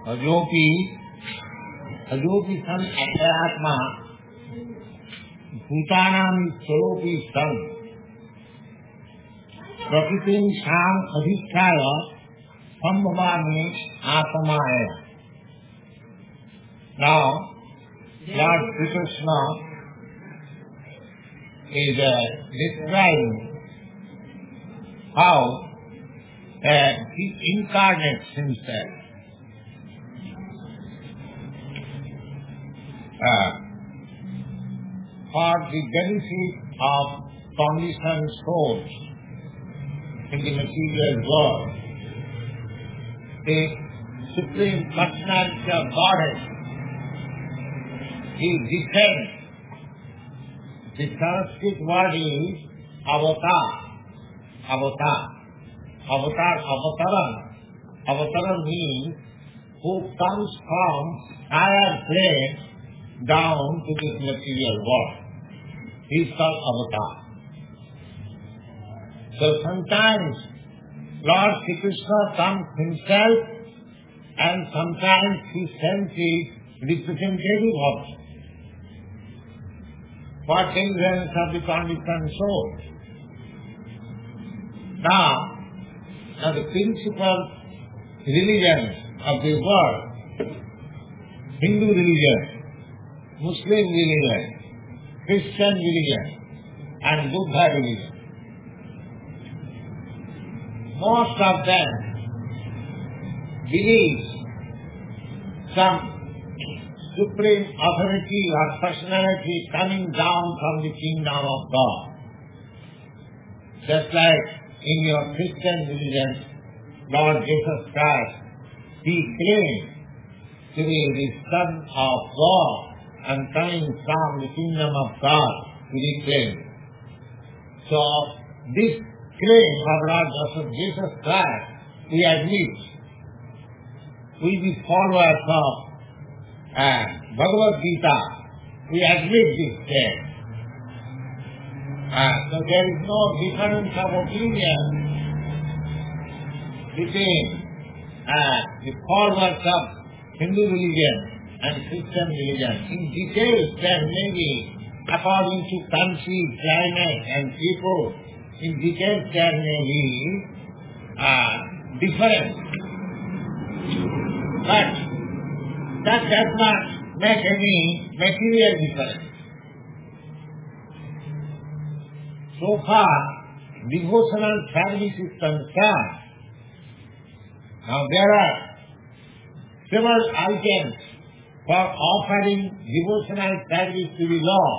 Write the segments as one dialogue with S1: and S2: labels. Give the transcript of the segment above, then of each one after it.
S1: अजोपि सन अध्यात्मा भूतानां स्वरूपी सन प्रकृतिं शाम अधिष्ठाय संभवामि आत्माय. Now, Lord Sri Krishna is describing how he incarnates himself. For the benefit of conditioned souls in the material world, the Supreme Personality of Godhead, he descends. The Sanskrit word is avatar. Avataran means who comes from higher plane down to this material world. He is called avatar. So sometimes Lord Shri Krishna comes himself and sometimes he sends his representative also for deliverance of the conditioned soul. Now the principal religions of the world, Hindu religion, Muslim religion, Christian religion and Buddha religion, most of them believe some supreme authority or personality coming down from the kingdom of God. Just like in your Christian religion, Lord Jesus Christ, he claimed to be the Son of God and coming from the kingdom of God to be claimed. So this claim of Lord Jesus Christ, we admit. We the followers of Bhagavad Gita, we admit this claim. So there is no difference of opinion between the followers of Hindu religion and Christian religion. In details there may be, according to country, climate and people, in details there may be difference. But that does not make any material difference. So far, devotional service is concerned. Now there are several items for offering devotional service to the Lord.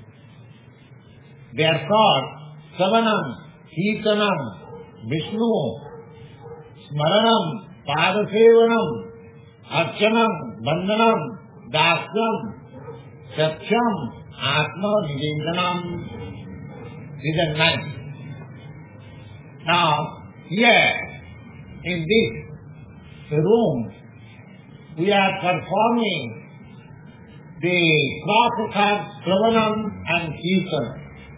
S1: They are called Savanam, Kirtanam, Vishnu, Smaranam, Padasevanam, Archanam, Bandhanam, Dasyam, Satyam, Atma Nivendanam. These are 9. Now, here, in this room, we are performing the process of Shravanam and Kirtanam.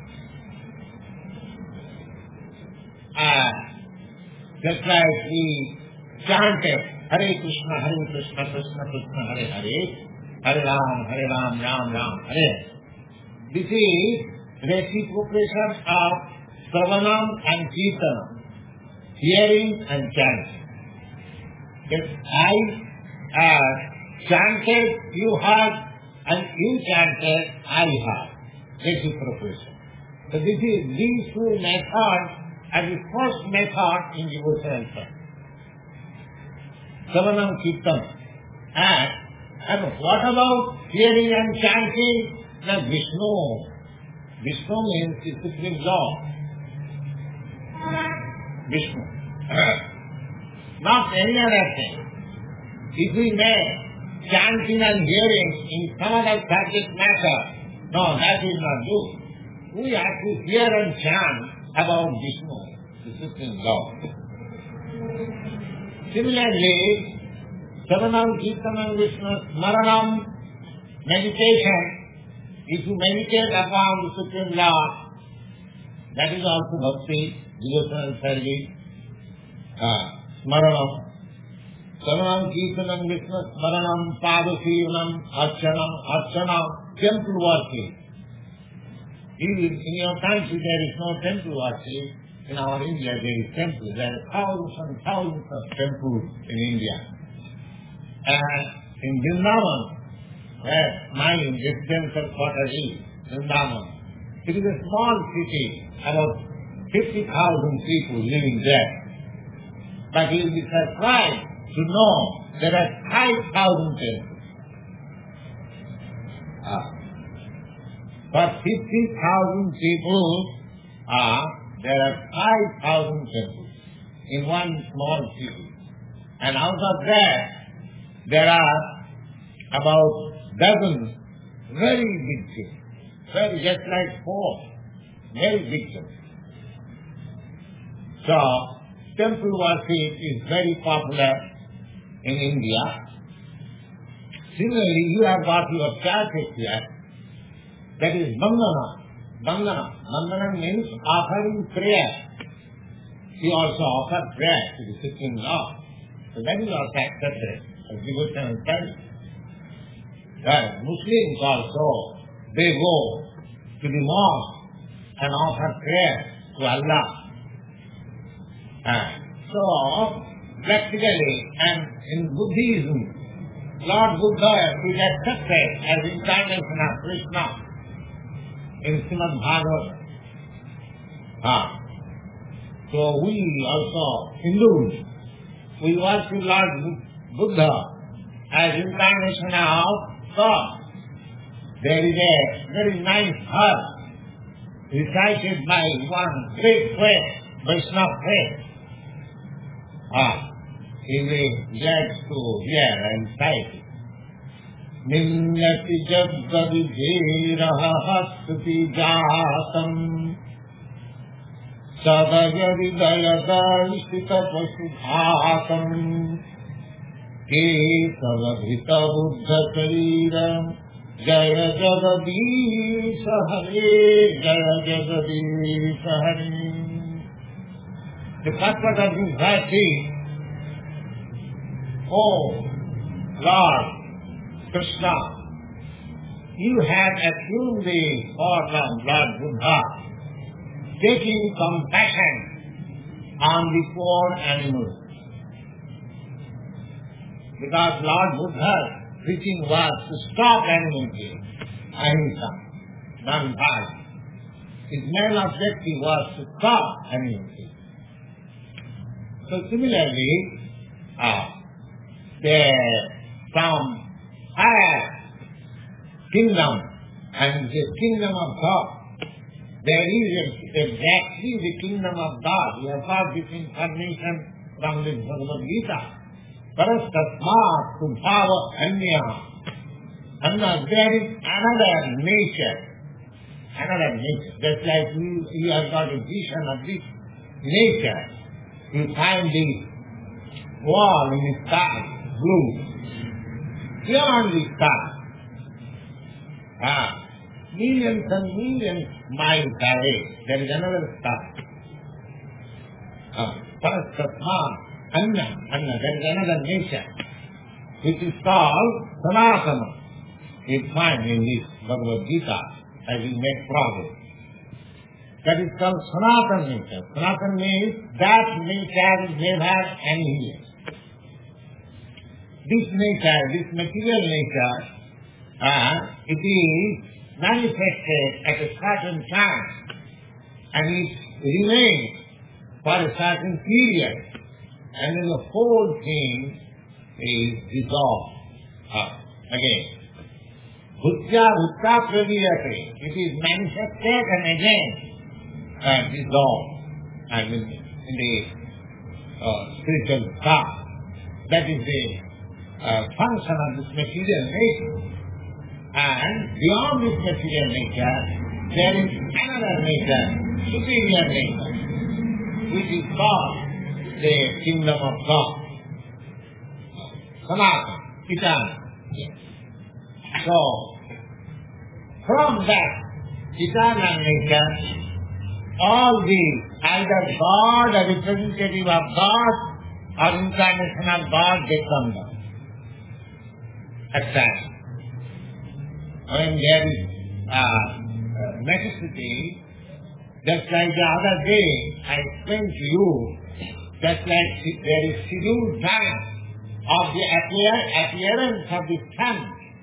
S1: Just like we chanted Hare Krishna, Krishna Krishna, Hare Hare, Hare Ram, Ram Ram, Hare. This is reciprocation of Shravanam and Kirtanam, hearing and chanting. If I chanted, you heard, and you chanted, I heard. Reciprocation. So these two methods are the first method in devotional service. Shravanam, Kirtanam. And what about hearing and chanting? The Vishnu. Vishnu means the Supreme Lord. Vishnu. Not any other thing. If we make chanting and hearing in some other subject matter, no, that is not good. We have to hear and chant about Vishnu, the Supreme Lord. Similarly, Shravanam, Kirtanam, Vishnu, Smaranam, meditation. If you meditate upon the Supreme Lord, that is also bhakti, devotional service, Smaranam. Saranam, Kirtanam, Vishnu Smaranam, Padasevanam, Archanam, temple worship. In your country there is no temple worship. In our India there is temple. There are thousands and thousands of temples in India. And in Vrindavan, where my residential quarter is, Vrindavan, it is a small city, about 50,000 people living there. But you will be surprised to know there are 5,000 temples. For 50,000 people, there are 5,000 temples in one small city. And out of that, there are about dozens very big temples, just like 4 very big temples. So, temple worship is very popular in India. Similarly, you have got your churches here. That is Bandhana. Bandhana means offering prayer. You also offer prayer to the Supreme Lord. So that is also accepted as devotional service. Muslims also, they go to the mosque and offer prayer to Allah. So, practically, and in Buddhism, Lord Buddha is accepted as incarnation of Krishna in Srimad Bhagavatam. So we also, Hindus, we worship Lord Buddha as incarnation of God. There is a very nice verse recited by one great poet, Vaishnava poet. He will glad to hear and cite it. Ninnati jaggadidhiraha stuti jatam sadayaridayadarishita pasubhatam kesavabhita buddha sariram jaya jagadisha hare jaya jagadisha hare. The purpose of this verse is, oh Lord Krishna, you have assumed the form of Lord Buddha, taking compassion on the poor animals. Because Lord Buddha's preaching was to stop animal killing, ahimsa, non-violence. His main objective was to stop animal killing. So similarly, from higher kingdom and the kingdom of God, there is exactly the kingdom of God. We have got this information from the Bhagavad Gita. Parastasmat subhava anya. There is another nature. Just like you have got a vision of this nature. You find the wall in the sky, blue. Beyond the sky, millions and millions miles away, there is another star. Parastasmat, Anna, there is another nature, which is called Sanatana. You find in this Bhagavad Gita as you make progress. That is called Sanatana nature. Sanatana means that nature is never annihilated. This nature, this material nature, it is manifested at a certain time and it remains for a certain period, and then the whole thing is dissolved again. Bhutya pradiyate, it is manifested and again dissolved, in the spiritual path. That is the function of this material nature. And beyond this material nature, there is another nature, superior nature, which is called the kingdom of God. Sanatana, eternal. So, from that eternal nature, all these, either God, a representative of God, or incarnation of God, they come down. At times. When there is necessity, just like the other day I explained to you, just like there is scheduled time of the appearance of the sun.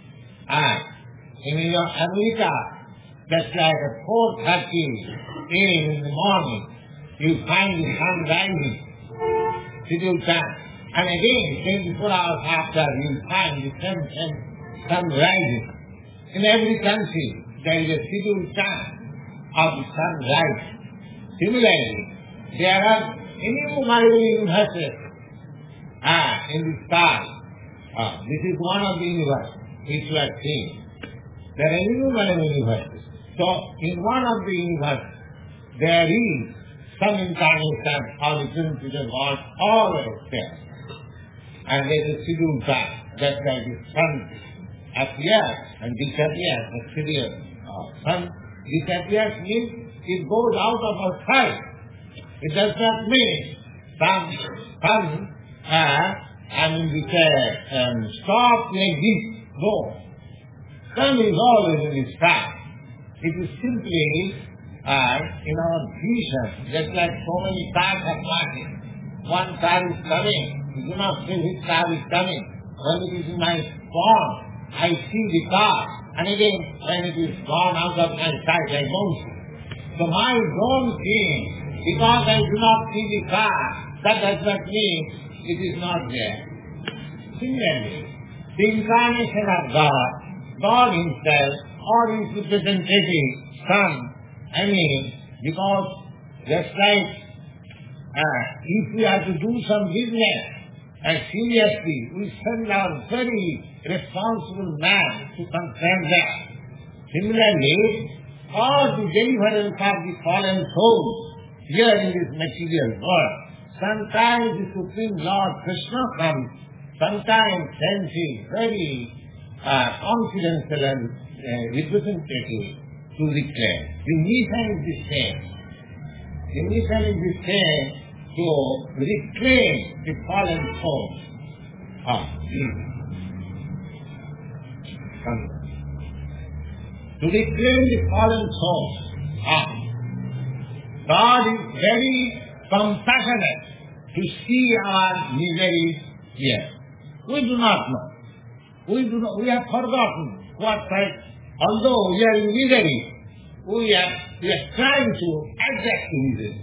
S1: In America, just like at 4:30 a.m. in the morning, you find the sun rising, scheduled time. And again, 24 hours after, you find the sun rising. In every country, there is a scheduled time of the sunrise. Similarly, there are innumerable universes in the sky. This is one of the universes which we are seeing. There are innumerable universes. So, in one of the universes, there is some incarnation or return to the Lord always there. And there is a scheduled time, just like the sun appears and disappears. The scheduled sun disappears means it goes out of our sight. It does not mean sun stop like this. No. Sun is always in the sky. It is simply in our vision, just like so many cars are passing. One car is coming. You do not see which car is coming. When it is in my phone, I see the car. And again, when it is gone out of my sight, I don't see. So my own seeing, because I do not see the car, that does not mean it is not there. Similarly, the incarnation of God, God Himself, or His representative Son, because just like if we have to do some business, and seriously, we send our very responsible man to concern that. Similarly, all the deliverance of the fallen souls here in this material world, sometimes the Supreme Lord Krishna comes, sometimes sends His very confidential and representative to declare. The mission is the same. The mission is the same to reclaim the fallen souls. To reclaim the fallen souls. God is very compassionate to see our miseries here. We do not know. We have forgotten what type. Although we are in misery, we are trying to adjust to misery.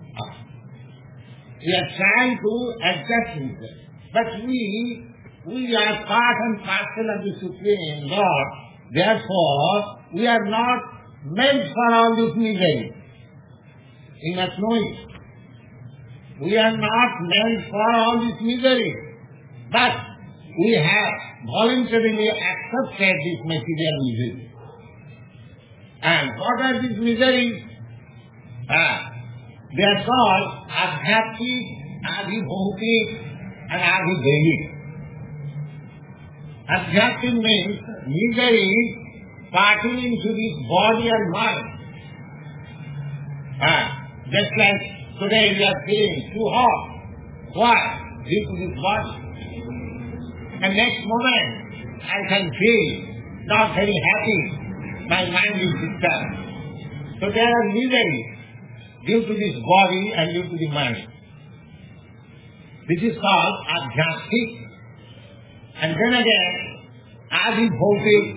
S1: We are trying to adjust to misery. But we are part and parcel of the Supreme Lord. Therefore, we are not meant for all this misery. We must know it. We are not meant for all this misery. But we have voluntarily accepted this material misery. And what are these miseries? They are called adhyatmic, adhibhautik, and adhidaivic. Adhyatmic means misery pertaining to this body and mind. Just like today we are feeling too hot. Why? Due to this body. And next moment I can feel not very happy. My mind is disturbed. So there are miseries due to this body and due to the mind. This is called adhyatmic. And then again, adhibhautik.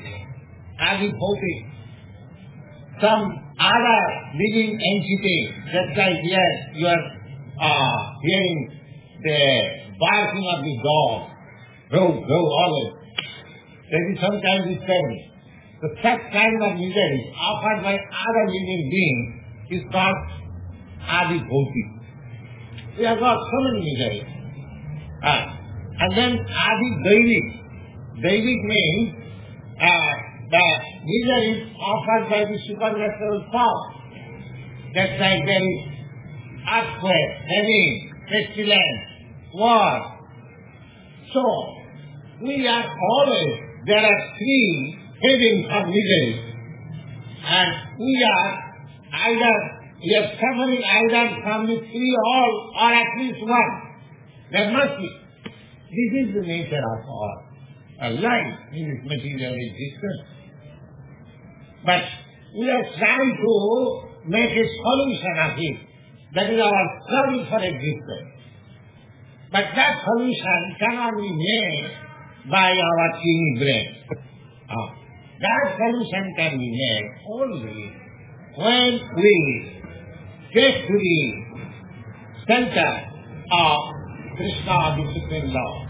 S1: Some other living entity, just like here you are hearing the barking of the dog, go always. There is sometimes disturbing. So such kind of misery offered by other living beings is called adhibhautik. We have got so many miseries. And then adhidaivic. Daivic means the misery offered by the supernatural power. Just like there is earthquake, famine, pestilence, war. So, we are always, there are three headings of misery. And we are suffering either from the three or at least one. There must be. This is the nature of our life in this material existence. But we are trying to make a solution of it. That is our struggle for existence. But that solution cannot be made by our teeny brain. That solution can be made only when we get to the center of Krishna, the Supreme Lord.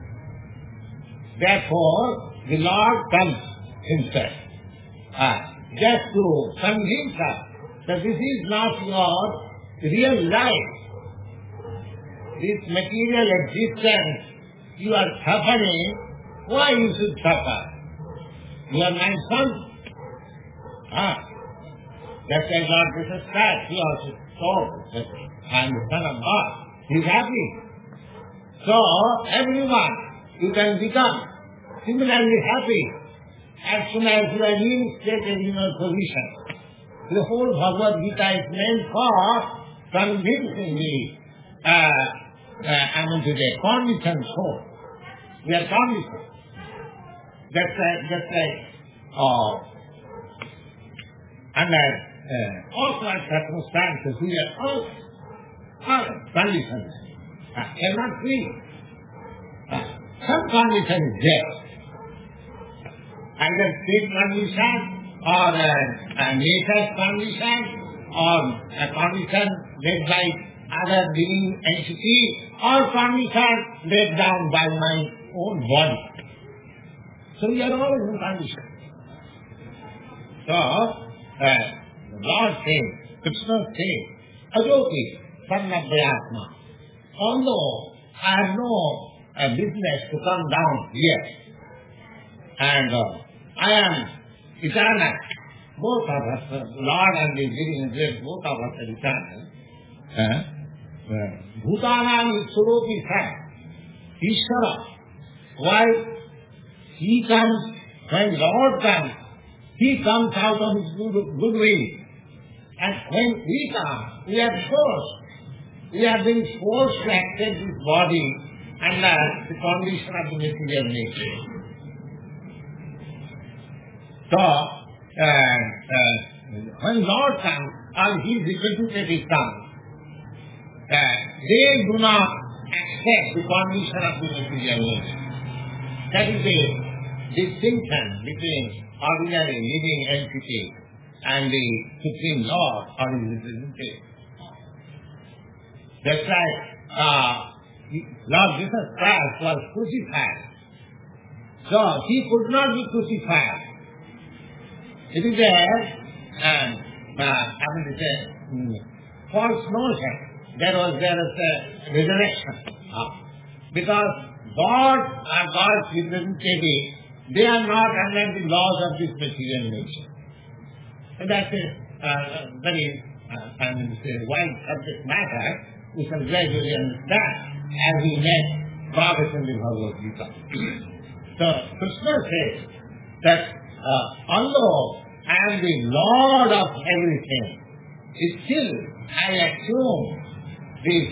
S1: Therefore, the Lord comes himself, just to convince us that this is not your real life. This material existence you are suffering, why you should suffer? You are my son. That's why God Jesus Christ, he also told that I am the Son of God. He is happy. So, everyone, you can become similarly happy as soon as you are reinstated in your position. The whole Bhagavad Gita is meant for convincing the conditioned soul. We are conditioned. That's like, under all kinds of circumstances, we are all conditioned. Cannot free. Some condition is there. Either state condition, or a nature's condition, or a condition made by other living entity, or condition laid down by my own body. So we are all in condition. So, the Lord says, Krishna says, Ajoki, son of the Atma, although I have no business to come down here, and I am eternal, both of us, Lord and the living spirit, both of us are eternal. Bhutanam Surupi San, Ishvara, why he comes, when Lord comes, he comes out of his good will. And when we come, we are forced. We have been forced to accept this body under the condition of the material nature. So, when Lord comes, or his representative comes, they do not accept the condition of the material nature. That is the distinction between ordinary living entity and the Supreme Lord or his representative. That's why Lord Jesus Christ was crucified. So he could not be crucified. It is a false notion. There was a resurrection. Because God or God's representative, they are not under the laws of this material nature. And that's a very wide subject matter we shall gradually understand as we make progress in the Bhagavad Gita. So Krishna says that although I am the Lord of everything, still I assume this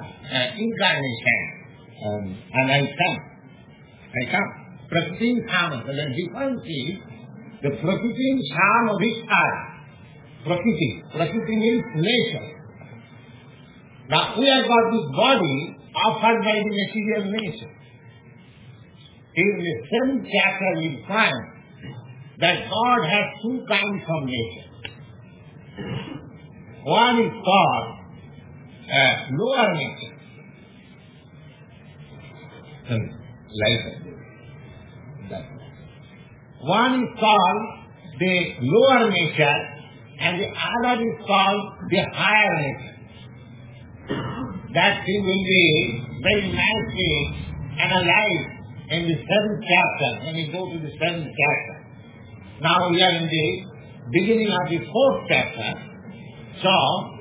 S1: incarnation and I come. Prakriti Shama. The difference is the Prakriti Shama Vishkara. Prakriti means nature. Now we have got this body offered by the material nature. In the 7th chapter we find that God has two kinds of nature. One is called lower nature. One is called the lower nature and the other is called the higher nature. That thing will be very nicely analyzed in the 7th chapter, when we go to the 7th chapter. Now we are in the beginning of the 4th chapter. So,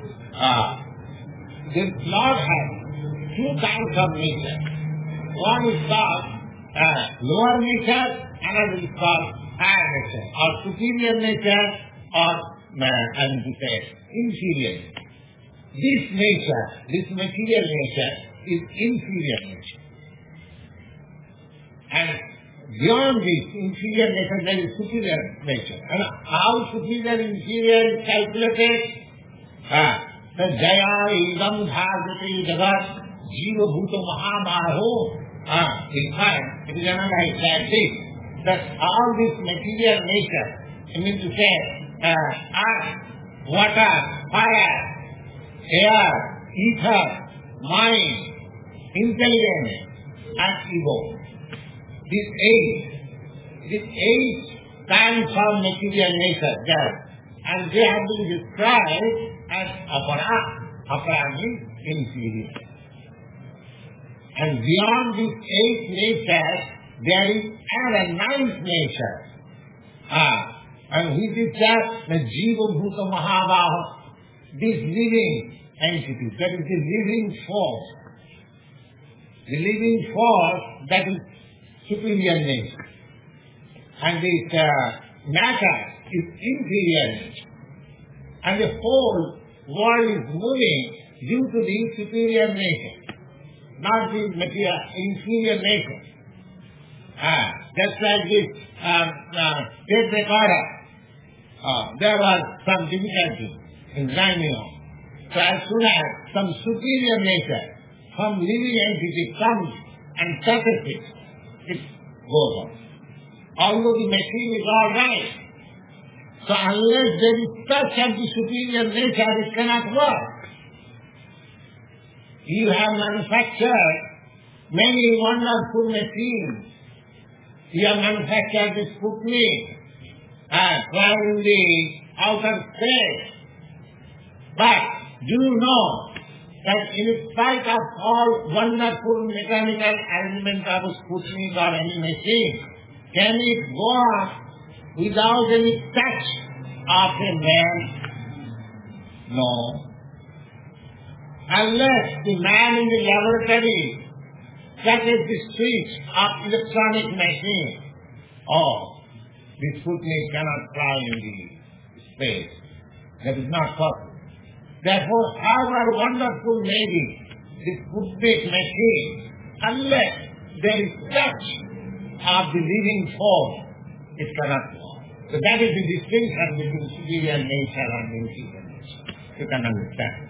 S1: the Lord has two kinds of nature. One is called lower nature, another is called higher nature, or superior nature, or inferior. This nature, this material nature, is inferior nature. And beyond this inferior nature, there is superior nature. And how superior inferior is calculated? The Jaya Idam Bhagavate Jagat Jiva Bhuta Mahabaho. In fact, it is analyzed like this, that all this material nature, I mean to say, earth, water, fire, air, ether, mind, intelligence, and ego. These eight kinds of material nature there, and they have been described as apara. Apara means inferior. And beyond these eight natures, there is another ninth nature. And which is that the Jiva Bhuta Mahabaho, this living entity, that is the living force. The living force that is superior nature. And this matter is inferior nature. And the whole world is moving due to the superior nature, not the material, inferior nature. Just like this tape recorder. There was some difficulty in grinding on. So as soon as some superior nature, some living entity comes and touches it, it goes on. Although the machine is all right. So unless there is touch of the superior nature, it cannot work. You have manufactured many wonderful machines. You have manufactured this Sputnik, flying in the outer space. But do you know that in spite of all wonderful mechanical arrangement of a Sputnik or any machine, can it go on without any touch of a man? No. Unless the man in the laboratory touches the switch of electronic machine, the Sputnik cannot fly in the space. That is not possible. Therefore, however wonderful may be the Sputnik machine, unless there is touch of the living force, it cannot go on. So that is the distinction between superior nature and inferior nature. You can understand.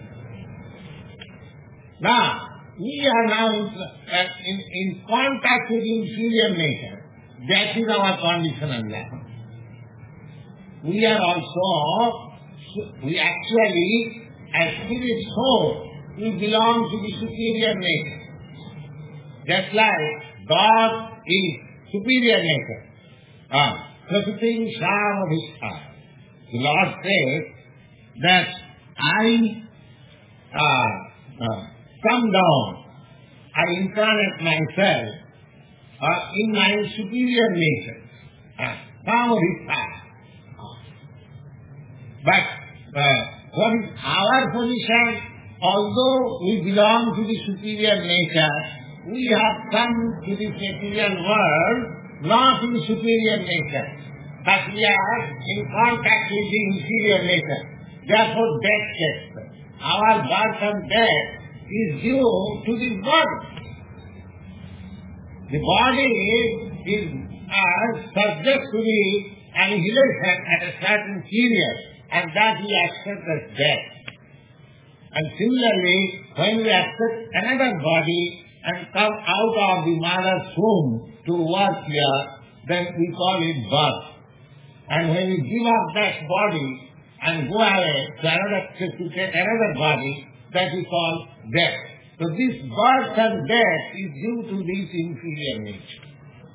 S1: Now, we are now in contact with inferior nature. That is our conditional level. We are also, we actually, as spirit soul, we belong to the superior nature. Just like God is superior nature. Prasutim Shamavishta. The Lord says that I come down, I incarnate myself in my superior nature. Shamavishta. But what is our position? Although we belong to the superior nature, we have come to this material world not in superior nature, but we are in contact with the inferior nature. Therefore, death takes place. Our birth and death is due to the body. The body is subject to the annihilation at a certain period, and that we accept as death. And similarly, when we accept another body and come out of the mother's womb to work here, then we call it birth. And when we give up that body and go away to take another body, that we call death. So this birth and death is due to this inferior nature.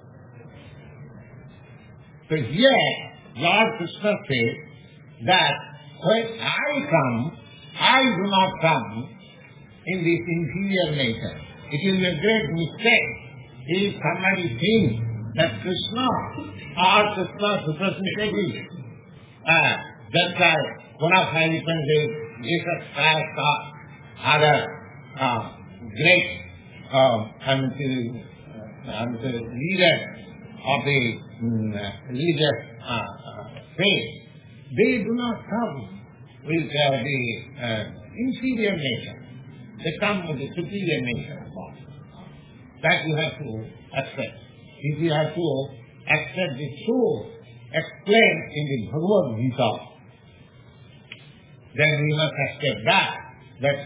S1: So here, Lord Krishna says that when I come, I do not come in this inferior nature. It will be a great mistake if somebody thinks that Krishna or Krishna supersymmetry, just like one of my differences, Jesus Christ or other great leaders of the religious faith, they do not come with the inferior nature. They come with the superior nature of God. That you have to accept. If you have to accept the truth explained in the Bhagavad Gita, then we must accept that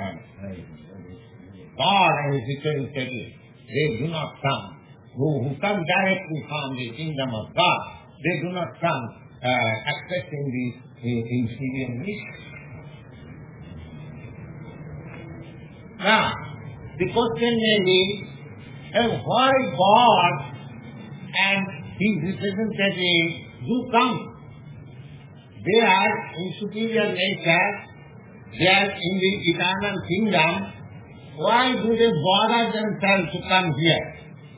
S1: God and His eternity, they do not come. Who come directly from the kingdom of God, they do not come accepting the inferior nature. Now, the question may be, why God and His representatives do come? They are in superior nature, they are in the eternal kingdom. Why do they bother themselves to come here?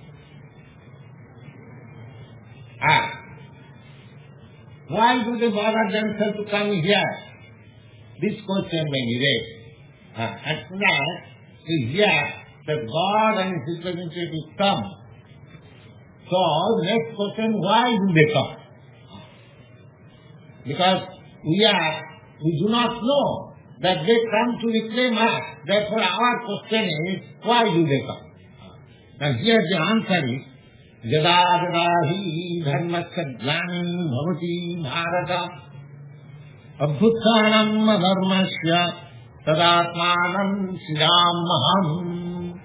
S1: Why do they bother themselves to come here? This question may be raised. At last, we hear that God and His representatives come. So, the next question, why do they come? Because we do not know that they come to reclaim us. Therefore, our question is, why do they come? And here the answer is, Jada jada hi dharmasya glanim bhavati bharata abhuttanam adharmasya tadatmanam sridhamaham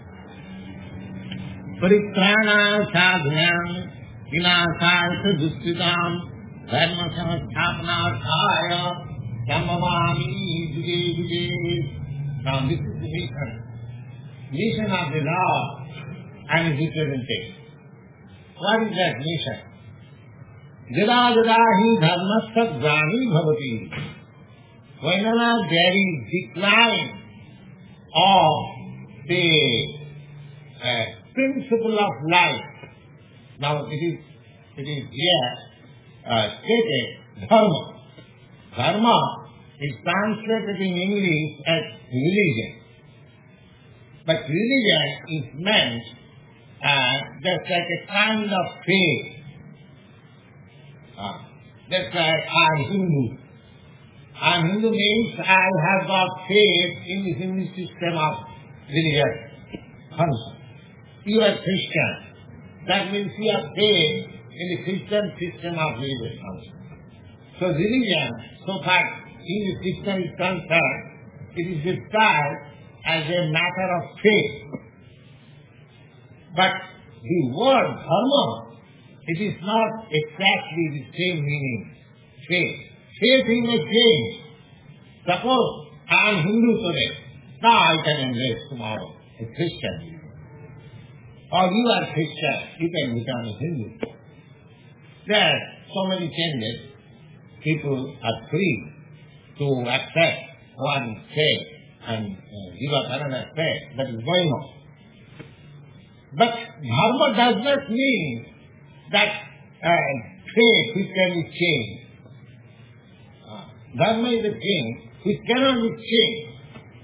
S1: paritrana sadhyam vinasaya dustitam dharma samasthapanarthaya samavami juge juge. Now this is the mission of the Lord and His representation. What is that mission? Jada jada hi dharmasya grani bhavati. Whenever there is decline of the principle of life, now it is here stated dharma. Dharma is translated in English as religion. But religion is meant just like a kind of faith. Just like I am Hindu. I am Hindu means I have got faith in the Hindu system of religious function. You are Christian. That means you have faith in the Christian system of religious function. So religion, so far in the Christian is concerned, it is described as a matter of faith. But the word dharma, it is not exactly the same meaning. Faith. Faith may change. Suppose I am Hindu today. Now I can embrace tomorrow a Christian. Or you are Christian, you can become a Hindu. There are so many changes. People are free to accept one faith and give up another faith. That is going on. But dharma does not mean that faith which can be changed. Dharma is a thing which cannot be changed.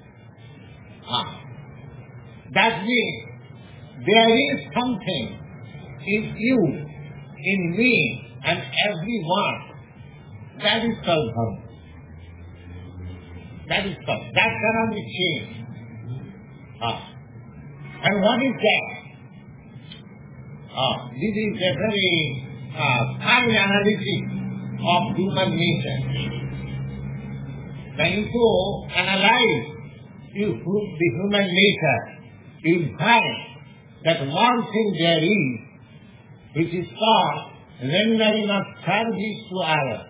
S1: That means there is something in you, in me, and everyone. That is called dharma. That is called. That cannot be changed. And what is that? This is a very fine analysis of human nature. When you analyze the human nature, you find that one thing there is which is called rendering of service to others.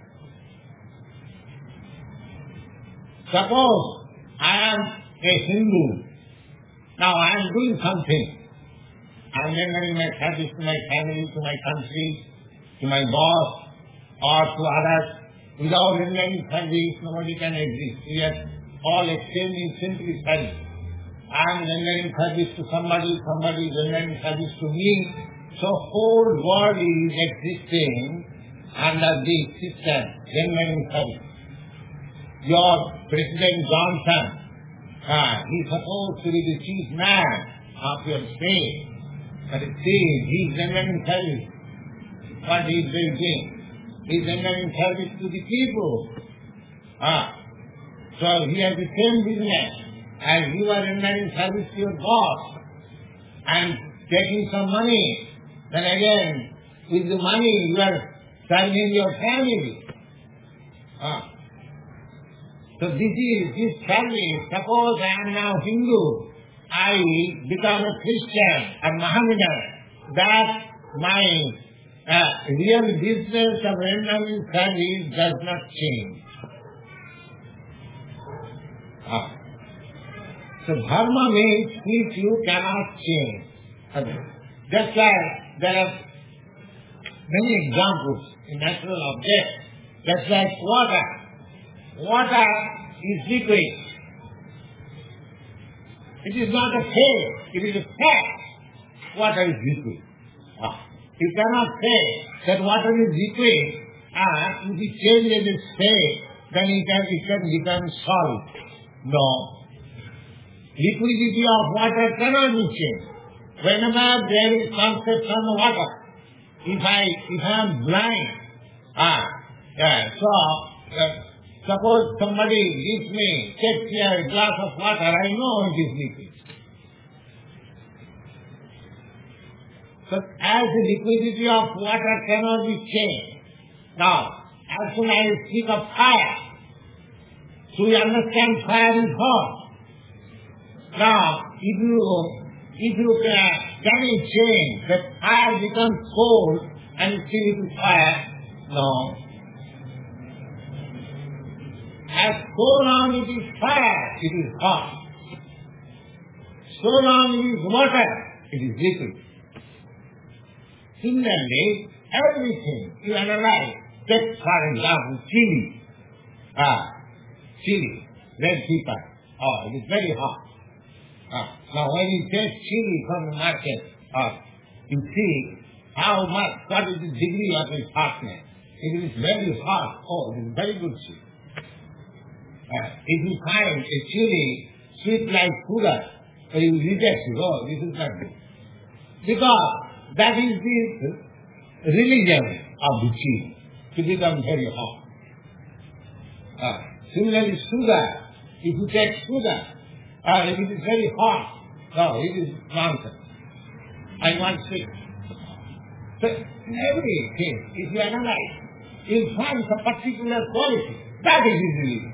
S1: Suppose I am a Hindu. Now I am doing something. I am rendering my service to my family, to my country, to my boss, or to others. Without rendering service, nobody can exist. We are all exchanging simply service. I am rendering service to somebody, somebody is rendering service to me. So whole world is existing under this system, rendering service. Your President Johnson, he is supposed to be the chief man of your state. But it says he is rendering service. What he is doing? He is rendering service to the people. So he has the same business. and you are rendering service to your boss and taking some money, then again, with the money you are serving your family. So this service, suppose I am now Hindu, I become a Christian or Mohammedan, that my real business of rendering service does not change. So dharma means which you cannot change. Just like there are many examples in natural objects. Just like water. Water is liquid. It is not a phase, it is a fact. Water is liquid. You cannot say that water is liquid and if it changes its state, then it can become solid. No. Liquidity of water cannot be changed. Whenever there is concept on the water, if I am blind, suppose somebody gives me, takes here a glass of water, I know it is liquid. So as the liquidity of water cannot be changed, now, as soon as I speak of fire, so we understand fire is hot. Now, if you can change that fire becomes cold and still it is fire, no. As so long it is fire, it is hot. So long it is water, it is liquid. Similarly, everything you analyze, take for example chili. Chili, red pepper. It is very hot. Now when you take chili from the market, you see what is the degree of its hotness. If it is very hot, it is very good chili. If you find a chili sweet like sugar, you reject it, this is not good. Because that is the religion of the chili, to become very hot. Similarly, sugar, if you take sugar, if it is very hot, no, it is nonsense. I want sweet. So, in everything, if you analyze, you find some particular quality. That is his religion.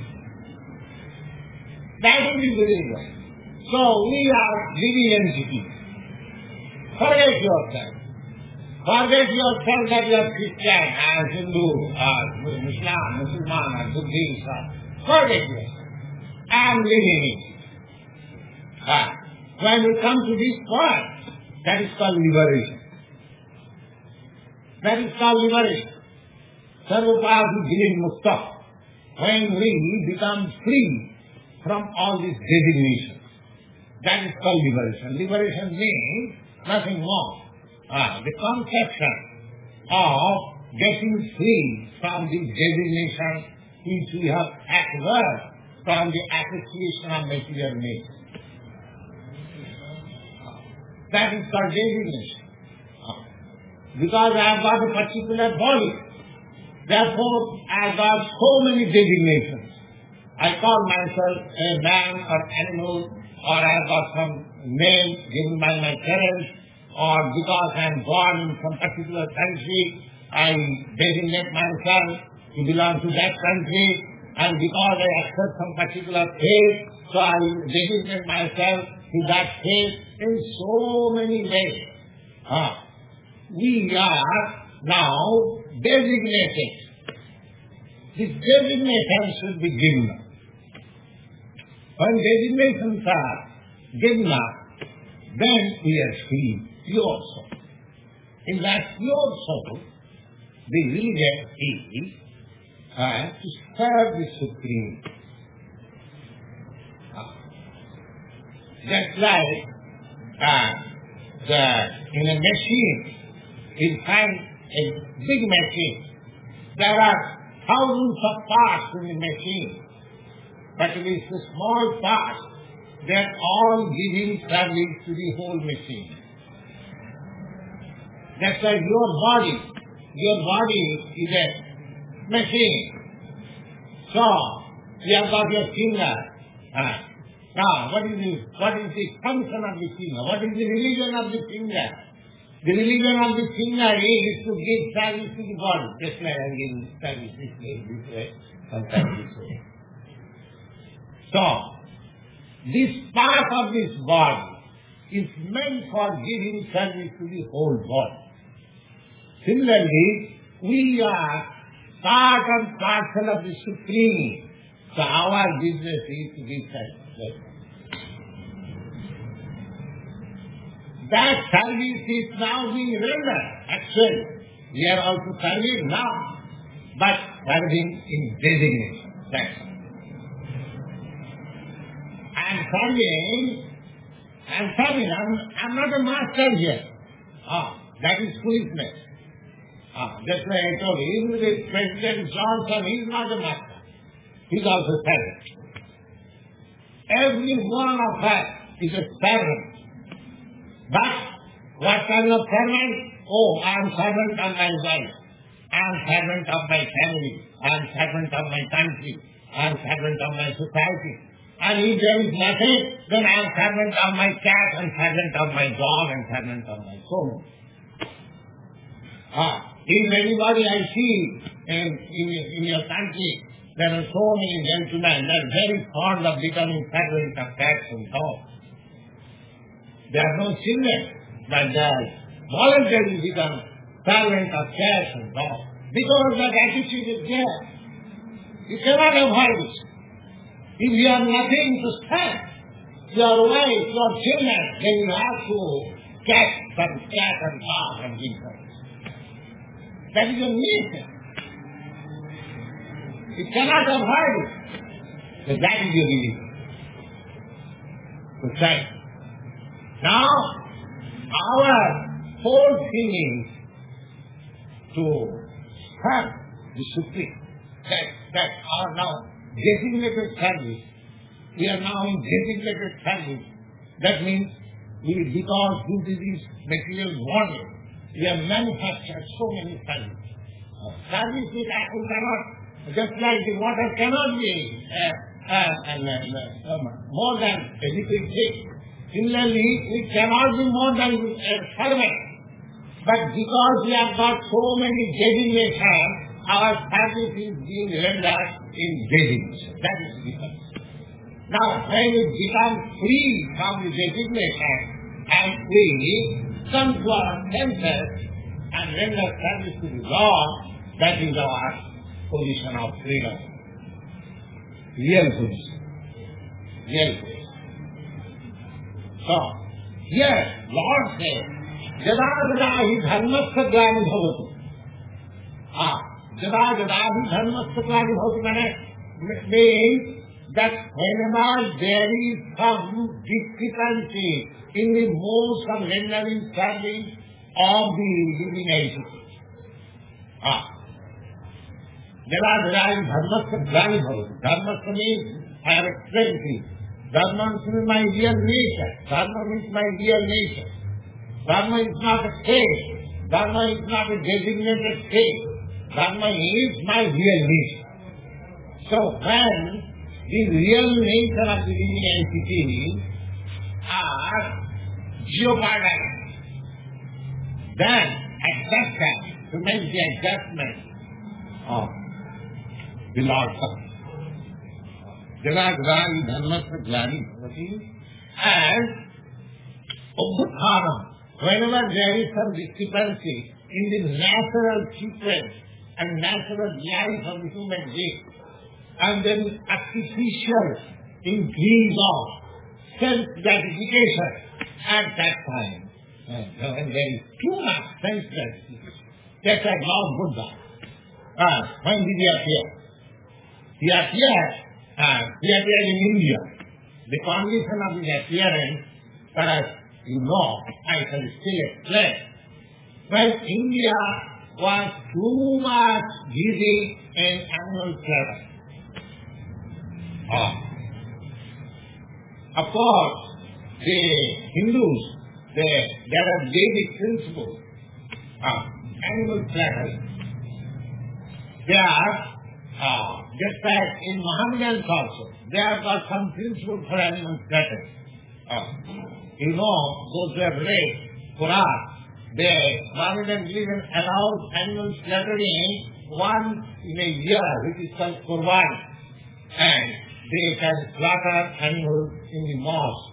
S1: That is his religion. So, we are living entities. Forget yourself. Forget yourself that you are Christian, or Hindu, or Muslim, or Buddhist. Forget yourself. I am living it. When we come to this point, that is called liberation. That is called liberation. Sarvapāti Giri Mukta. When we become free from all these designations, that is called liberation. Liberation means nothing more. The conception of getting free from the designation which we have acquired from the association of material nature. That is called designation. Because I have got a particular body, therefore I have got so many designations. I call myself a man or animal, or I have got some name given by my parents, or because I am born in some particular country, I designate myself to belong to that country, and because I accept some particular faith, so I designate myself to that faith in so many ways. We are now designated. This designation should be given up. When designations are given up, then we are free, pure soul. In that pure soul, the religion is to serve the Supreme. Just like in a machine, you find a big machine. There are thousands of parts in the machine, but it is a small part. They are all giving service to the whole machine. That's like your body. Your body is a machine. So, you have got your finger. Now, what is the function of the singer? What is the religion of the singer? The religion of the singer is to give service to the body, just like I'm giving service this way, sometimes this way. So, this part of this body is meant for giving service to the whole body. Similarly, we are part and parcel of the Supreme. So our business is to give service. That service is now being rendered. Actually, we are also serving now, but serving in designation. That's all. I'm serving. I'm not a master here. That is foolishness. That's why I told you, even the President Johnson, he is not a master. He is also a servant. Every one of us is a servant. But what kind of servant? I am servant of my wife. I am servant of my family. I am servant of my country. I am servant of my society. And if there is nothing, then I am servant of my cat and servant of my dog and servant of my soul. If anybody I see in your country, there are so many gentlemen that are very fond of becoming servants of cats and dogs. They are no children, but they are voluntarily become servants of cats and dogs. Because that attitude is there. You cannot avoid it. If you have nothing to serve, your wife, your children, then you have to catch some cat and dog and give service. That is your nature. You cannot avoid it. So that is your religion. Right. Now, our whole thing is to serve the Supreme. That our now designated service. We are now in designated service. That means because due to this material world, we have manufactured so many services. Service we cannot, just like the water cannot be more than a liquid thing. Similarly, we cannot be more than a servant. But because we have got so many designations, our service is being rendered in designation. That is the difference. Now, when we become free from the designation and we come to our senses and render service to the Lord, that is our position of freedom. Real position. Real position. So, here, Lord says, Jada jada hi dharmasya glani bhavatu. Jada jada hi dharmasya glani bhavatu means that whenever there is some difficulty in the modes of rendering service of the living entity. Jada jada hi dharmasya glani bhavatu. Dharmasya means I have explained to you. Dharma is my real nature. Dharma is my real nature. Dharma is not a state. Dharma is not a designated state. Dharma is my real nature. So when the real nature of the living entities are jeopardized, then at that time, to make the adjustment of the Lord comes. Jagadvani dharmasya glani bhavati, and uddharam, whenever there is some discrepancy in the natural sequence and natural life of the human being, and then artificial increase of self-gratification at that time, when there is too much self-gratification. That's like Lord Buddha. When did he appear? He appeared in India. The condition of his appearance, as you know, I shall still explain. When India was too much busy in animal slaughter. Of course, the Hindus, there are basic principles of animal slaughter. They are Just like in Mohammedans also, they have got some principle for animal slaughter. Those who have read Quran, the Mohammedan religion allows animal slaughtering once in a year, which is called Qurban, and they can slaughter animals in the mosque.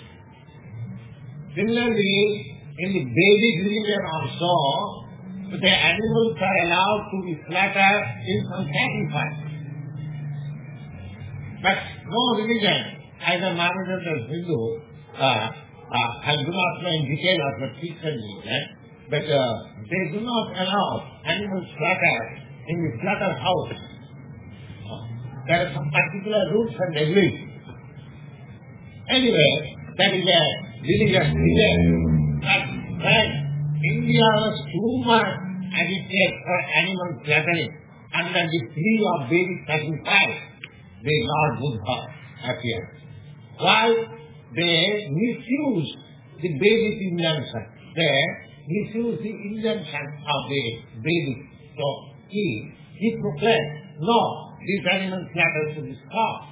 S1: Similarly, in the Vedic religion also, the animals are allowed to be slaughtered in some sacrifice. But no religion, either Mohammedan or Hindu, I do not know in detail of the Christian religion, but they do not allow animal slaughter in the slaughterhouse. There are some particular rules and regulations. Anyway, that is a religious reason. But when India was too much addicted for animal slaughtering under the plea of Vedic sacrifice, the Lord Buddha appeared. Why? They misused the Vedic injunction. They misused the injunction of the Vedic. So he proclaimed, no, these animal slaughter should be stopped.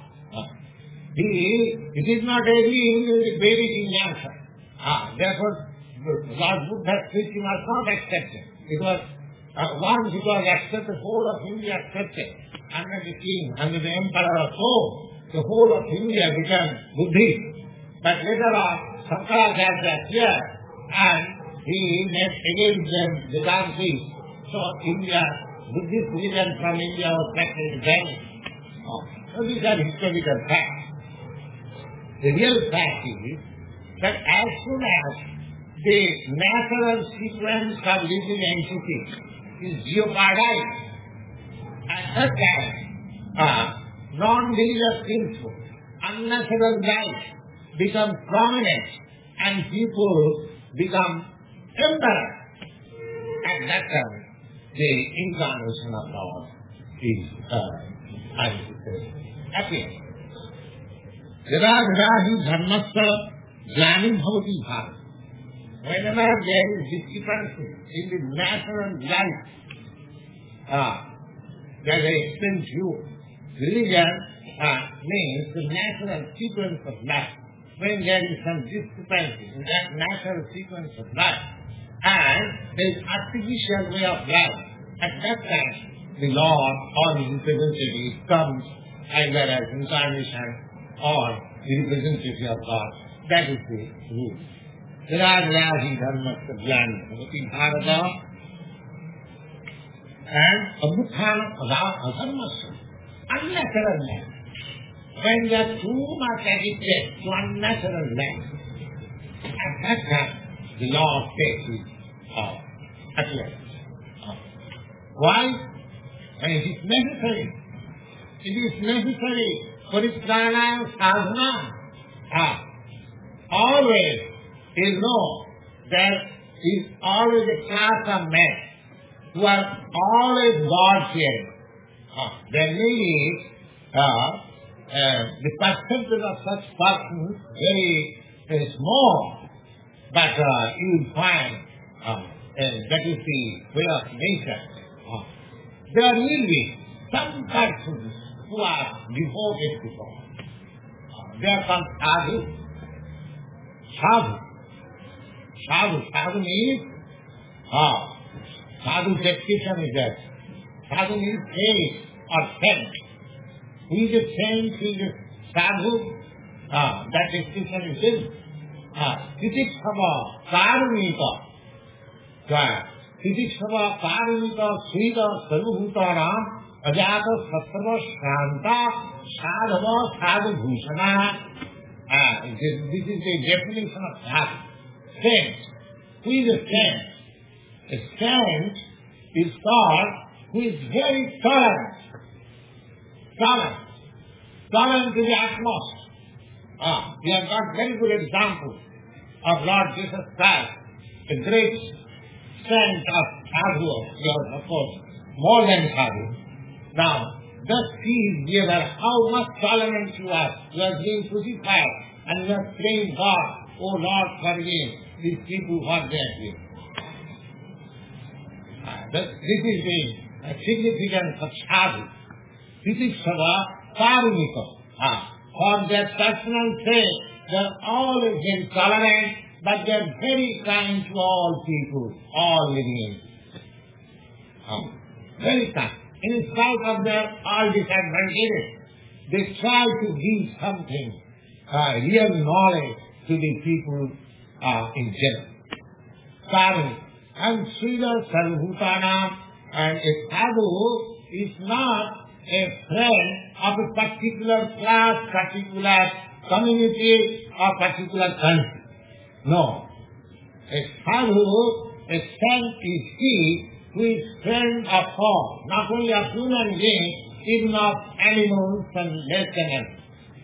S1: He did not agree with the Vedic injunction. Therefore, Lord Buddha's preaching was not accepted. It was, once it was accepted, the whole of India accepted. Under the king, under the emperor of Rome, the whole of India became Buddhist. But later on, Shankaracharya appeared and he made against them the Vedantis. So India, Buddhist religion from India was practically vanished. So these are historical facts. The real fact is that as soon as the natural sequence of living entities is jeopardized, at that time, non-religious principle, unnatural life become prominent and people become embarrassed. At that time, the incarnation of Lord is appears. Yada yada hi dharmasya jnani bhavati bhava. Whenever there is discrepancy in the natural life, that I explain to you, religion means the natural sequence of life. When there is some discrepancy in that natural sequence of life, and there is artificial way of life, at that time the Lord or the representative comes either as incarnation or the representative of God. That is the rule. Virajrahi dharmasya jnani bhavati bharata, and abhuthana adharmasya, unnatural life. When they are too much addicted to unnatural life, at that time the law of faith is appears. Why? And it is necessary. It is necessary for its pranayama sadhana. Always, there is always a class of men who are always God-fearing. There may be the percentage of such persons very small, but you will find that is the way of nature. There will be some persons who are devoted to God. They are called sadhu. Sadhu means sadhu description is that. Sadhu means saint or saint. Who is a saint, who is a sadhu? That description is this. Titikshava karumika. Titikshava karumika srita sarvabhutaram ajata sattva shanta sadhava sadhu bhushana. This is the definition of sadhu. Saint. Who is a saint? A saint is called who is very tolerant. Tolerant to the utmost. We have got very good example of Lord Jesus Christ, a great saint of sadhu, of course, more than sadhu. Now, just see, dear, how much tolerant you are. You are being crucified and you are praying God, oh Lord, forgive these people what they are doing. This is the significance of sadhu. Titiksava Karmika. For their personal sake, they are always intolerant, but they are very kind to all people, all living entities. Very kind. In spite of their all disadvantages, they try to give something, real knowledge to the people in general. Karmika. And Sridhar Sarvabhutanam, and a sadhu is not a friend of a particular class, particular community, or particular country. No. A sadhu, a saint is he who is friend of all, not only of human beings, even of animals and less than animals.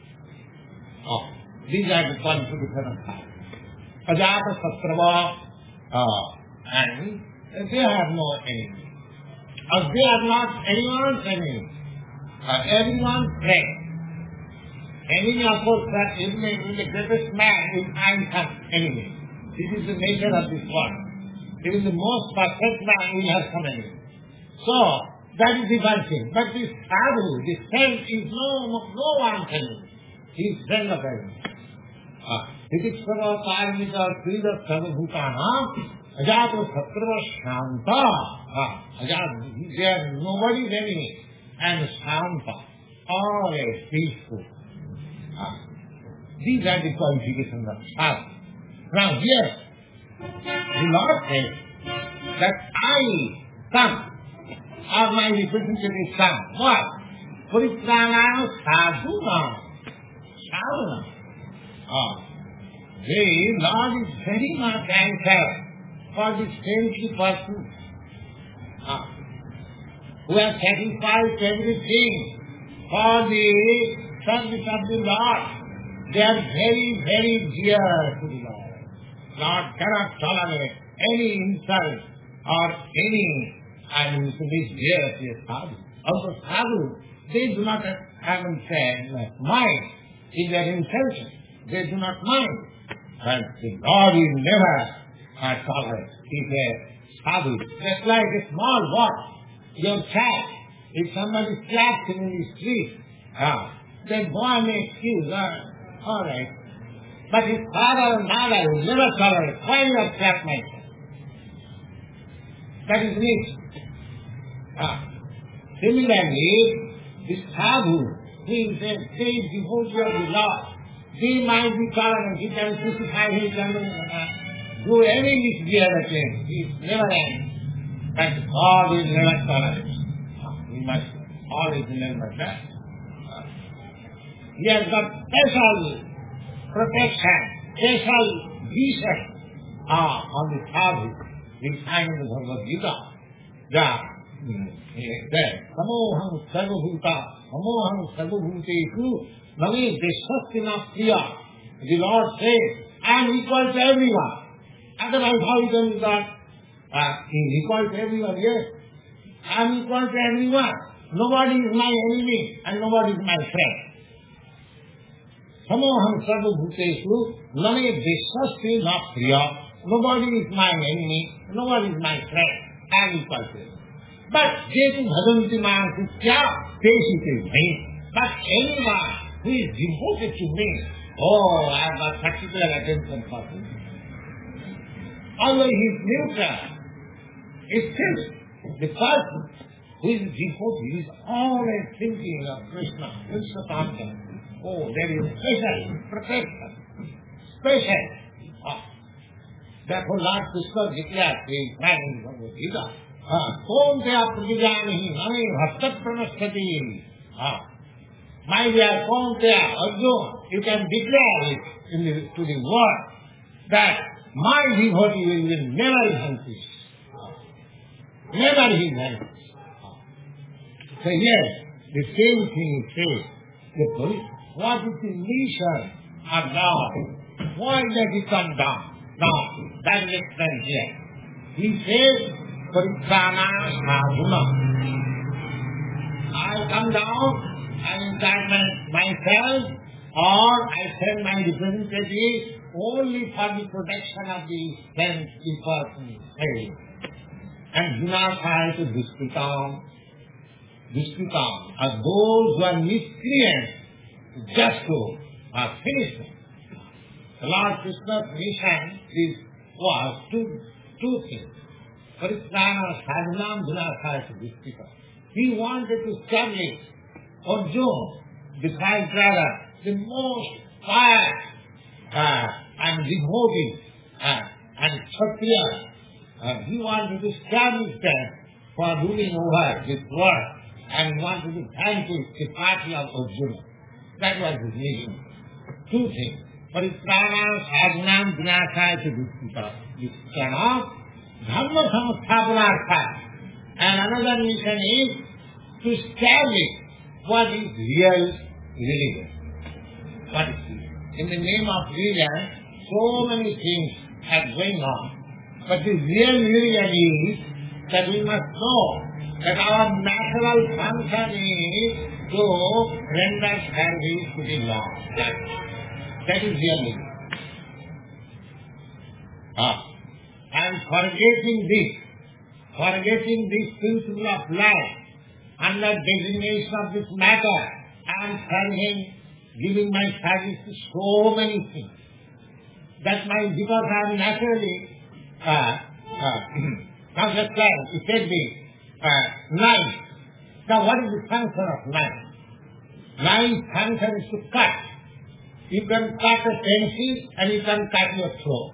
S1: These are the qualifications of sadhu. Ajata Satrava, and they have no enemy. Or they are not anyone's enemy. Everyone's friend. Enemy, of course, even the greatest man will find some enemy. This is the nature of this world. Even the most perfect man will have some enemy. So, that is the one thing. But this sadhu, this saint is no one's enemy. He is friend of everyone. Titiksava Karmika Sridhar Sarvabhutanam Ajata Satrava Shanta. They are nobody's enemy. And Shanta, always peaceful. These are the qualifications of sadhu. Now here, the Lord says that I come, or my representative come. What? Paritrana sadhuna. Sadhuna. The Lord is very much anxious for the saintly person who has sacrificed everything for the service of the Lord. They are very, very dear to the Lord. Lord cannot tolerate any insult or any misbehavior to a sadhu. Also sadhu, they do not mind in their intention. They do not mind. But the Lord will never tolerate if a sadhu, just like a small watch. Your cat, if somebody slaps him in the street, then go and make excuse, all right. But his father and mother will never tolerate. Why you have slapped my cat? That is nature. Similarly, the sadhu, he is a great devotee of the Lord. He might be tolerant, he can crucify, he can do any misbehavior thing. He is never angry. But God is never tolerant. We must always remember that. He has got special protection, special vision on the sadhu. We find in the Bhagavad Gita that Samoham Sarvabhutesu Nami Deshastina Priya. The Lord says, I am equal to everyone. Otherwise, how you can do that? He is equal to everyone, yes. I am equal to everyone. Nobody is my enemy and nobody is my friend. Samoham Sarvabhutesu Name Deshasti Na Priya. Nobody is my enemy, nobody is my friend. I am equal to everyone. But Jetu Bhajanti Mahasutya Teshite me. But anyone who is devoted to me, I have got particular attention for him. Although he is neutral, still, the person who is devoted is always thinking of Krishna, Krishna consciousness. There is special protection, special. Therefore, Lord Krishna declares, he is writing in the Gita, Konteya pratijanahi nami bhaktat pranashati. My dear Konteya, Arjuna, you can declare it to the world that my devotee will never vanquish. Never he vanquish. So yes, the same thing is said. What is the mission of God? Why does he come down? Now, that is explained here. He says, Paritrana sadhuna. I come down and entitle myself, or I send my representative only for the protection of the saintly person. And do not try to dispute on Dushkritam are those who are miscreants just to finish them. The Lord Krishna's mission was two things. Parishrana sadhanam vinasaya dushkritam. He wanted to establish Arjuna, the five brothers, the most pious and devotee and Kshatriya. He wanted to establish them for ruling over this world and wanted to vanquish the party of Arjuna. That was his mission. Two things. Parishrana sadhanam vinasaya dushkritam. Dushkritam dharma samsthapanartha. And another mission is to establish what is real religion. What is real? In the name of religion, so many things are going on. But the real religion is that we must know that our natural function is to render service to the Lord. That is real religion. And forgetting this principle of life, under designation of this matter, I am serving, giving my service to so many things. Because I am naturally, now just like you said the knife. Now what is the function of knife? Knife function is to cut. You can cut a pencil and you can cut your throat.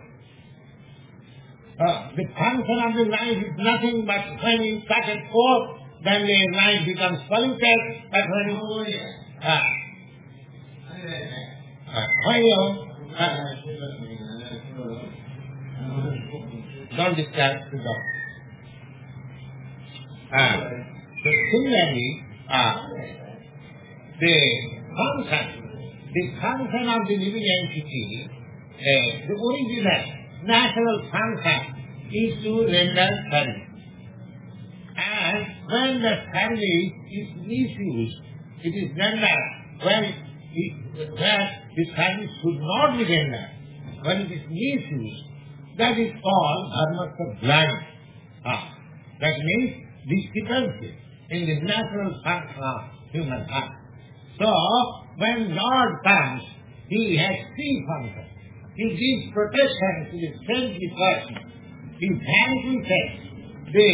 S1: The function of the knife is nothing but when you cut a fork, then the knife becomes polluted, but when you don't disturb the dog. So similarly, the function of the living entity, the original natural function is to render service. And when the service is misused, it is rendered where the service should not be rendered. When it is misused, that is called dharmastha blind. That means discrepancy in the natural function of human heart. So, when Lord comes, He has three functions. He gives protection to the saintly person. He vanquishes the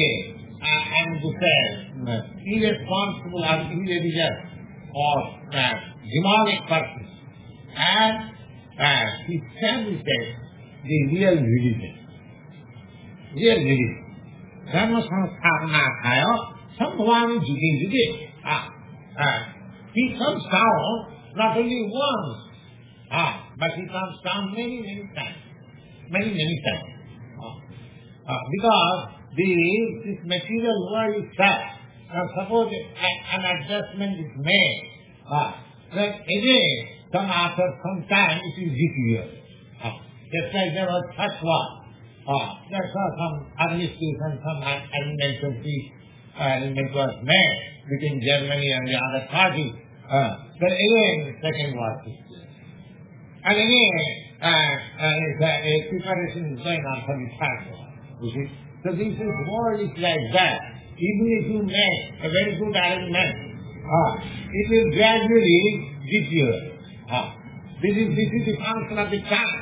S1: irresponsible or irreligious or demonic persons. And he establishes the real religion. Real religion. Dharma samsthapanarthaya sambhavami juge juge. He comes down not only once, but he comes down many times. Many times. Because this material world is such. Now suppose an adjustment is made, then again, after some time, it is disappeared. Just like there was such one. There was some armistice and some arrangement was made between Germany and the other party. But again, the second war took place. And again, a preparation is going on for the third war. You see? So this world is like that. Even if you make a very good arrangement, it will gradually deteriorate. This is the function of the chance.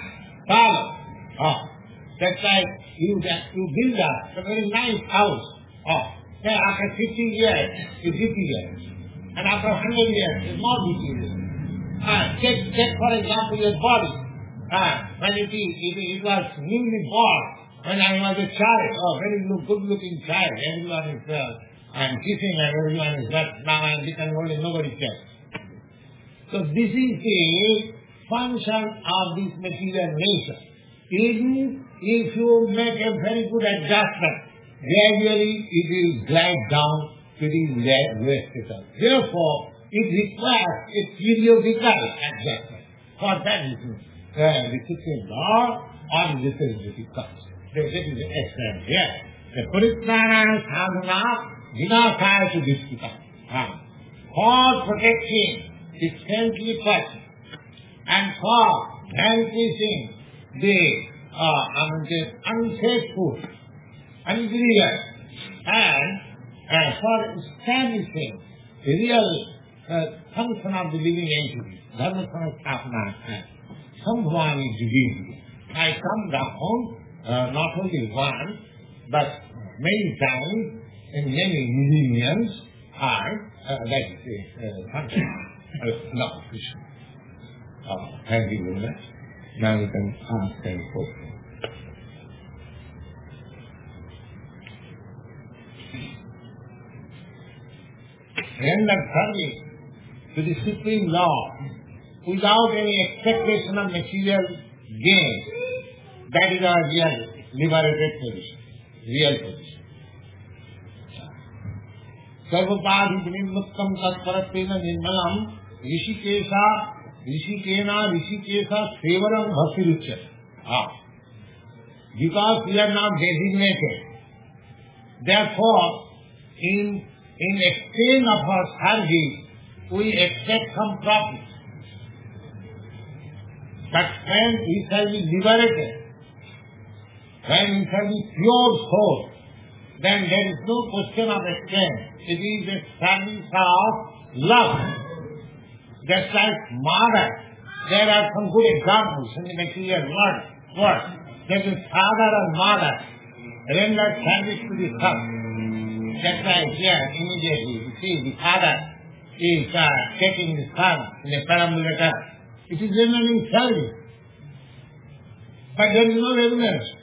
S1: That's like you build a very nice house. Then after 50 years, it deteriorates. And after 100 years, it more deteriorates. Take for example your body. When it was newly born, when I was a child, very good-looking child, everyone is kissing and everyone is now I am becoming old and nobody cares. So this is the function of this material nature. Even if you make a very good adjustment, gradually it will glide down to the lowest level. Therefore, it requires a periodical adjustment. For that reason, the Supreme Lord or the representative comes. This is excellent here. The Parishrana sadhana vinasaya to dushkritam. For protecting the saintly person and for vanquishing the unfaithful, unbelievers, and for establishing real function of the living entity, dharma samastapana, Sambhavani divinity. I come down not only once, but many times in many millenniums, that is the function of Lord Krishna. Thank you very much. Now you can ask any question. Render service to the Supreme Lord without any expectation of material gain. That is our real liberated position, real position. Sarvapadi nirmuktam tatparatena nirmalam Rishikesa sevaram bhaktirucya. Because we are now designated, therefore, in exchange of our service, we expect some profit. But when we shall be liberated, when we shall be pure soul, then there is no question of exchange. It is a service of love. Just like mother, there are some good examples in the material world. There is father and mother render service to the son. Just like here, immediately, you see the father is taking the son in a perambulator. It is rendering service. But there is no remuneration.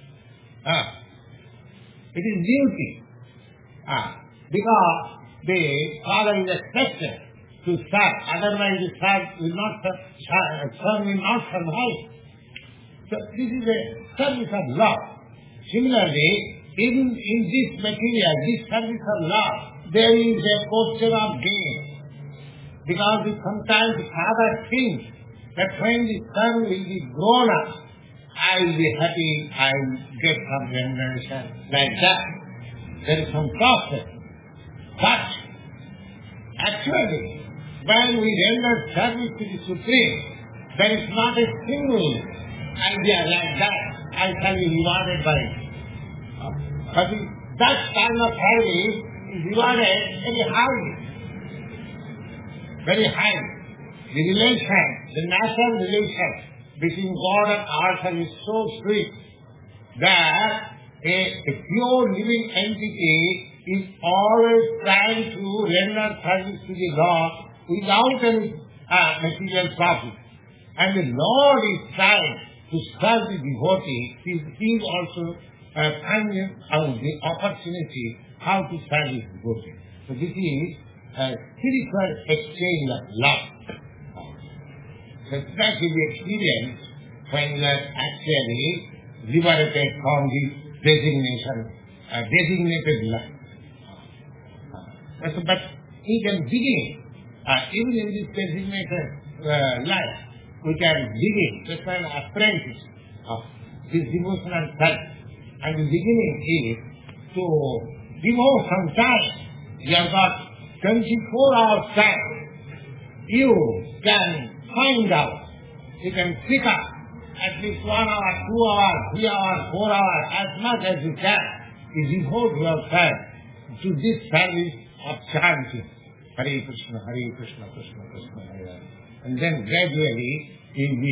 S1: It is duty. Because the father is expected to serve, otherwise the son will not survive. So this is a service of love. Similarly, even in this material, this service of love, there is a question of gain. Because sometimes the father thinks that when the son will be grown up, I will be happy, I will get some remuneration, like that. There is some process. But actually, when we render service to the Supreme, there is not a single idea like that. I shall be rewarded by it. But that kind of service is rewarded very highly. Very highly. The relation, the natural relation between God and ourselves is so sweet that a pure living entity is always trying to render service to the Lord without any material profit. And the Lord is trying to serve the devotee. He is also finding out the opportunity how to serve his devotee. So this is a spiritual exchange of love. So that is the experience when you are actually liberated from this designated life. But we can begin. Even in this designated life, we can begin just an apprentice of this devotional service. And the beginning is to devote some time. You have got 24 hours time. You can find out, you can pick up at least 1 hour, 2 hours, 3 hours, 4 hours, as much as you can. You devote yourself to this service of chanting. Hare Krishna, Krishna Krishna, Hare Hare. And then gradually you will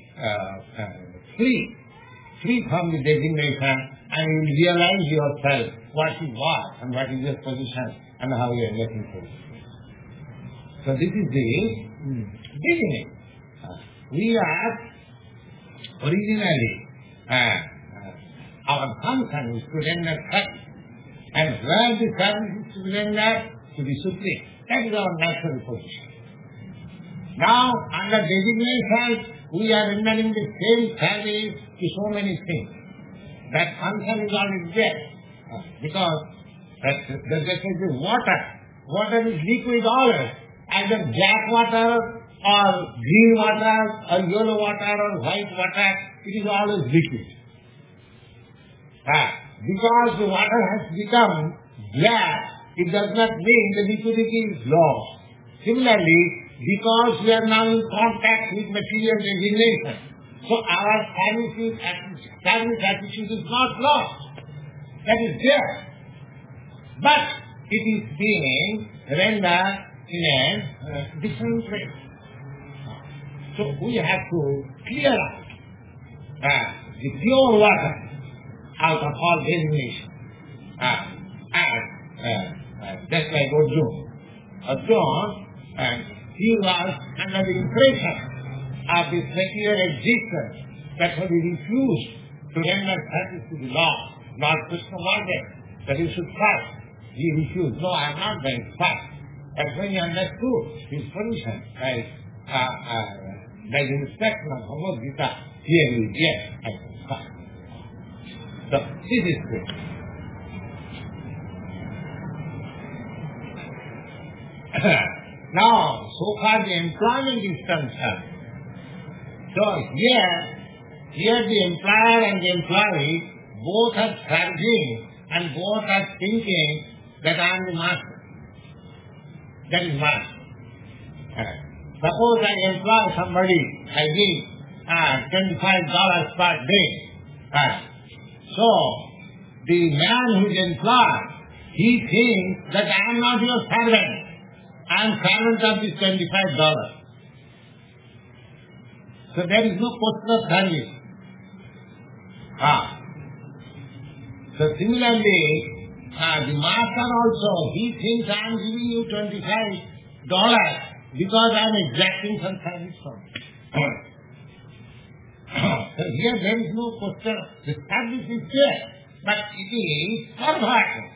S1: be free from the designation, and you will realize yourself what you are and what is your position and how you are getting to it. So this is the beginning. We are originally, our function is to render service. And where the service is to be rendered? To the Supreme. That is our natural position. Now, under designation, we are rendering the same service to so many things. That function is already there. Because there is water. Water is liquid always. Either black water or green water or yellow water or white water, it is always liquid. Because the water has become black, it does not mean the liquidity is lost. Similarly, because we are now in contact with material designation, so our service attitude is not lost. That is there. But it is being rendered in a different way. So we have to clear out the pure water out of all designation. Just like Arjuna, he was under the impression of this material existence, that's why he refused to render service to the Lord. Lord Krishna wanted that he should fight. He refused. No, I am not going to fight. That's when he understood his position by the inspection of Bhagavad Gita. Here he is, yes, I can fight. So, this is good. Now, so far the employment is concerned. So here the employer and the employee both are serving and both are thinking that I am the master. That is master. Suppose I employ somebody, I give $25 per day. So the man who is employed, he thinks that I am not your servant. I am servant of this $25. So there is no question of service. So similarly, the master also, he thinks I am giving you $25 because I am exacting some service from you. So here there is no question. The service is there, but it is perverted.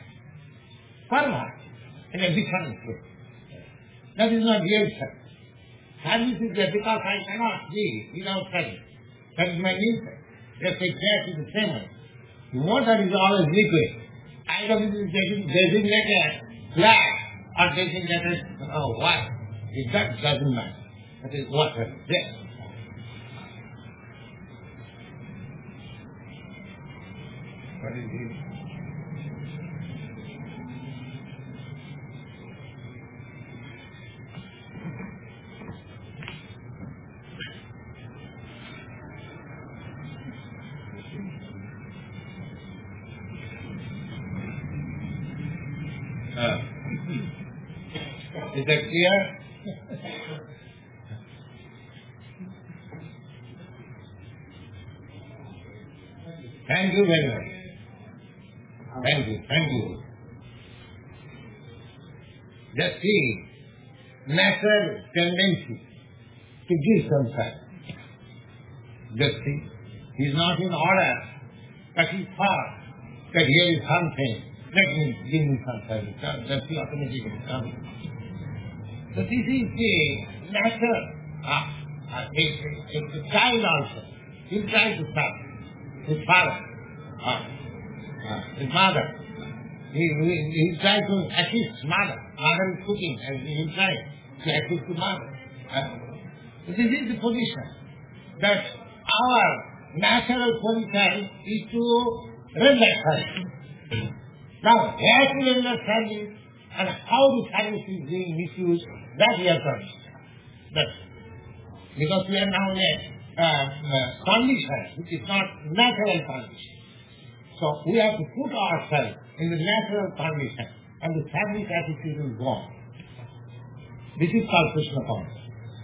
S1: In a different way. That is not real service. Service is there because I cannot live without service. That is my nature. That's exactly the same way. The water is always liquid. Either it is designated black or designated white. That doesn't matter. That is water. Yes. What is it? Is that clear? Thank you very much. Thank you. Just see, natural tendency to give some service. Just see, he is not in order, but he thought that here is something, let me give me some service. That's the automatically coming. So this is the natural. A child also, he tries to serve his father, his mother. He tries to assist mother. Mother is cooking, and he tries to assist the mother. This is the position that our natural position is to render service. Now, where to render service and how the service is being misused, that we have to understand. That's because we are now in a condition which is not natural condition. So we have to put ourselves in the natural condition and the service attitude will go on. This is called Krishna consciousness.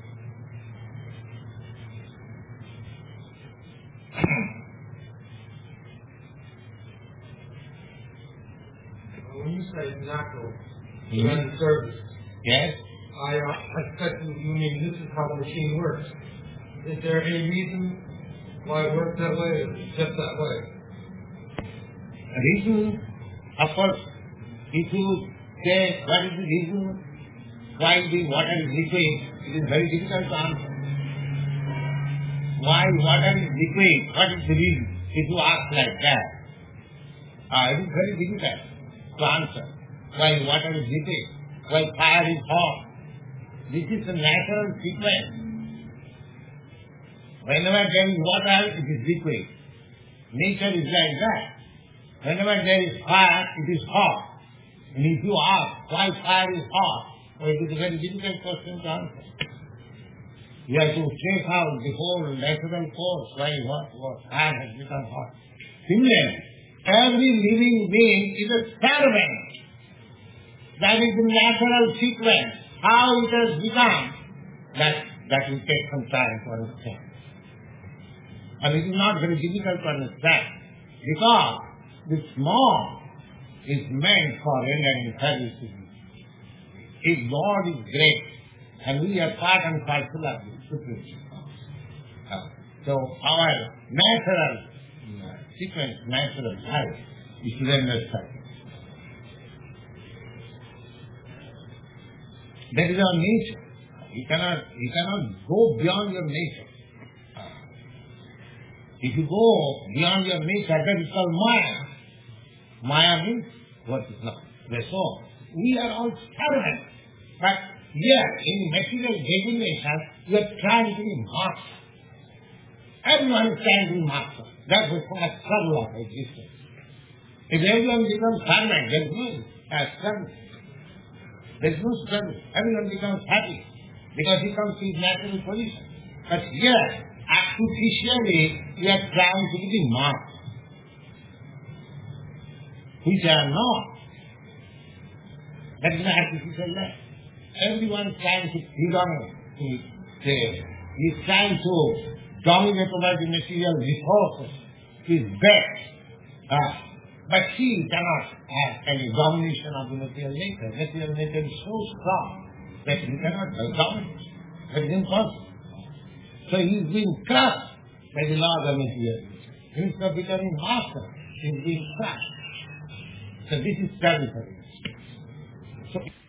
S2: When you say natural, service,
S1: yes,
S2: I expect you mean this is how the machine works. Is there any reason why it works that way, or just that way?
S1: Reason, of course, if you say what is the reason why the water is liquid, it is very difficult to answer. Why water is liquid, what is the reason? If you ask like that, it is very difficult to answer. Why water is liquid, why fire is hot. This is a natural sequence. Whenever there is water, it is liquid. Nature is like that. Whenever there is fire, it is hot. And if you ask why fire is hot, well, it is a very difficult question to answer. You have to trace out the whole natural course, why what fire has become hot. Similarly, every living being is a servant That is the natural sequence. How it has become, that will take some time to understand. And it is not very difficult to understand, because the small is meant for rendering service. If God is great, and we are part and parcel of the Supreme. So our natural sequence, natural life is to render service. That is our nature. You cannot go beyond your nature. If you go beyond your nature, that is called Maya. Maya means what is not. Therefore, we are all servants. But here, in material designation, we are trying to be master. Everyone is trying to be master. That's the struggle of existence. If everyone becomes servant, there is no struggle. There is no struggle. Everyone becomes happy because he comes to his natural position. But here, artificially, we are trying to be the master, which are not. That is an artificial life. Everyone is trying to predominate. He is trying to dominate over the material resources, his best. But he cannot have any domination of the material nature. Material nature is so strong that he cannot dominate. That is impossible. So he is being crushed by the laws of material nature. Instead of becoming master, he is being crushed. So this is service. So